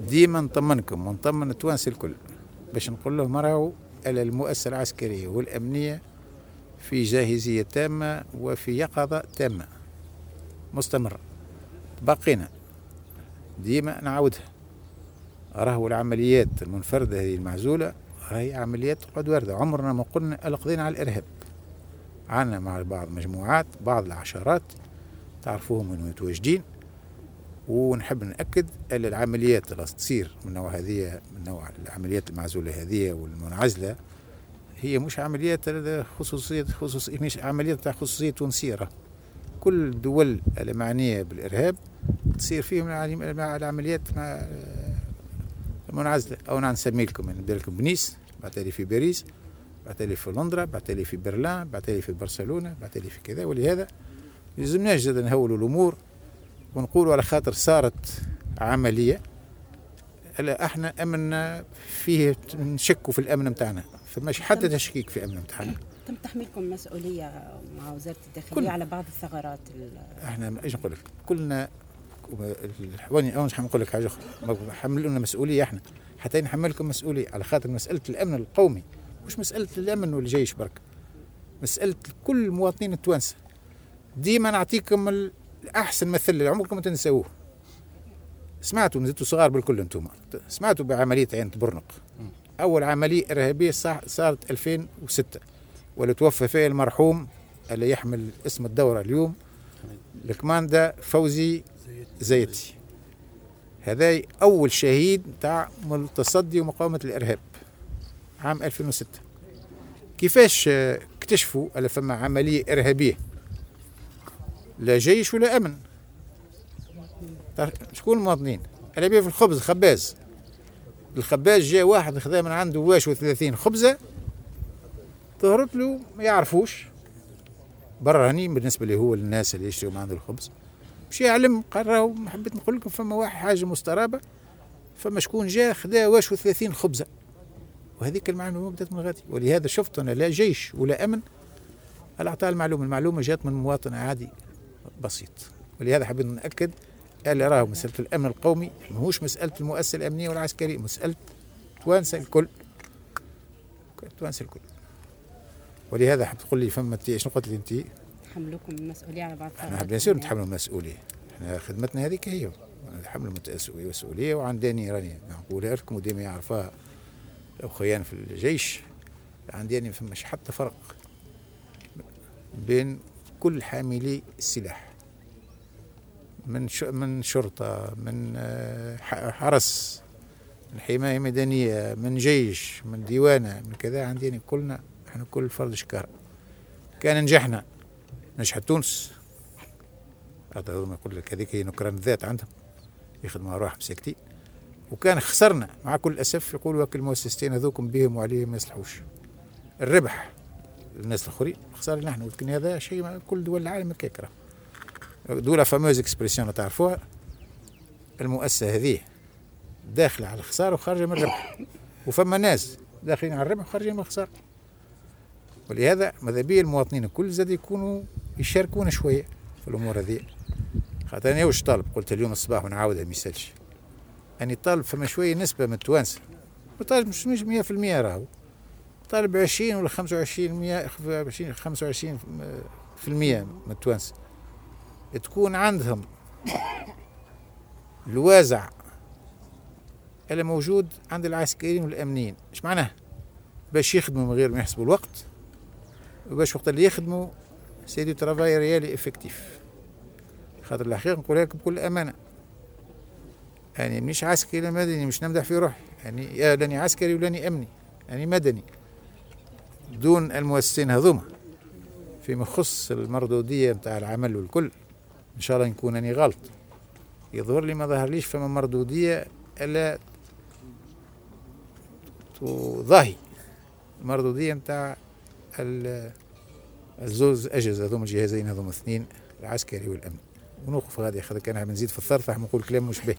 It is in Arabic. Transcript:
ديما نطمنكم ونطمن التوانسة الكل باش نقول لهم راهو المؤسسة العسكرية والأمنية في جاهزية تامة وفي يقظة تامة مستمرة. بقينا ديما نعاودها، راهو العمليات المنفردة هذه المعزولة راهي عمليات تقعد واردة. عمرنا ما قلنا قضينا على الإرهاب. عنا مع بعض مجموعات، بعض العشرات تعرفوهم انهم متواجدين، ونحب نأكد أن العمليات اللي تصير من نوع هذه، من نوع العمليات المعزولة هذه والمنعزلة، هي مش عمليات خصوصية مش عمليات تاع خصوصية تونسية. كل الدول المعنية بالإرهاب تصير فيهم العمليات منعزلة. أو نسمي لكم، نبدا لكم بنيس، بعتلي في باريس، بعتلي في لندن، بعتلي في برلين، بعتلي في برشلونة، بعتلي في كذا. ولهذا يلزمناش زاد نهولوا الأمور ونقولوا على خاطر صارت عملية لا احنا أمن فيه نشكوا في الأمن متاعنا، فماش حتى تشكيك في الأمن متاعنا. تم تحميلكم مسؤولية مع وزارة الداخلية على بعض الثغرات؟ احنا ايش نقول لك، كلنا الحواني أو مش نقول لك حاجة أخرى، حملونا مسؤولية احنا حتى نحملكم مسؤولية على خاطر مسألة الأمن القومي مش مسألة الأمن والجيش برك، مسألة كل المواطنين التوانسة. ديما نعطيكم الأحسن مثل اللي عمركم تنسوه. سمعتوا نزلتوا صغار بالكل انتم، سمعتوا بعملية عين برنق، أول عملية إرهابية صارت 2006 واللي توفى فيها المرحوم اللي يحمل اسم الدورة اليوم الكماندا فوزي زيتي. هذا أول شهيد تاع التصدي ومقاومة الإرهاب عام 2006. كيفاش اكتشفوا ألا فما عملية إرهابية لا جيش ولا أمن؟ شكون المواطنين؟ اللي بيه في الخبز خباز، الخباز جاء واحد خذا من عنده واش 30 خبزة، ظهرت له ما يعرفوش براني بالنسبة اللي هو الناس اللي يشتروا من عنده الخبز، مش يعلم. قرروا حبيت نقول لكم فما واحد حاجة مسترابة، فما شكون جاء خذا واش 30 خبزة، وهذيك المعلومة بدأت من غادي. ولهذا شفت أنا لا جيش ولا أمن اللي أعطاه المعلومة جات من مواطن عادي بسيط. ولهذا حبيت نأكد اللي راه مسألة الأمن القومي ماهوش مسألة المؤسسة الأمنية والعسكرية، مسألة توانسة الكل، توانسة الكل. ولهذا حب تقول لي فما شنو قلت لي أنت؟ تحملوكم المسؤولية على بعض الثغرات؟ احنا بيان سور نتحملوا المسؤولية، احنا خدمتنا هذيك هي نتحملوا المسؤولية. وعندني راني نقولها لكم وديما يعرفها الأخوان في الجيش، عندي فماش حتى فرق بين كل حاملي السلاح، من شرطة، من حرس، من حماية مدنية، من جيش، من ديوانة، من كذا. عندنا كلنا احنا كل فرد شكار. كان نجحنا نجحت تونس، هذا ما يقول لك هذيك هي نكران الذات عندهم، يخدموا أرواح مساكتين. وكان خسرنا مع كل الأسف، يقولوا هاك المؤسستين هذوكم بهم وعليهم ما يصلحوش، الربح الناس الآخرين خسرنا نحن. ولكن هذا شيء كل دول العالم هكاك، دولة فاموز اكسبريسيون تعرفوها، المؤسسة هذه داخلة على الخسارة وخارجة من الربح، وفما ناس داخلين على الربح وخارجين من الخسارة. ولهذا ماذا بيا المواطنين الكل زاد يكونوا يشاركونا شوية في الأمور هذه. خاطر أنا واش طالب قلت اليوم الصباح ونعاودها ما يسالش، أني طالب فما شوية نسبة من التوانسة، طالب مش 100%، راهو طالب 20 ولا 25% من التوانسة تكون عندهم الوازع اللي موجود عند العسكريين والأمنيين. ايش معناه؟ باش يخدموا من غير ما يحسبوا الوقت، وباش وقت اللي يخدموا سيدي ترافاي ريالي افكتيف. خاطر الحقيقة نقولها لكم بكل أمانة، يعني مش عسكري ولا مدني، مش نمدح في روحي، يعني يا لاني عسكري ولاني أمني، يعني مدني. دون المؤسسين هذوما فيما يخص المردودية نتاع العمل والكل، إن شاء الله نكون أني غلط، يظهر لي ما ظهر ليش فما مردودية إلا تضاهي المردودية نتاع الزوز أجهزة هذوما، الجهازين هذوما اثنين، العسكري والأمن. ونوقف غادي خاطر كان نزيد في الثرث راح نقول كلام مش به.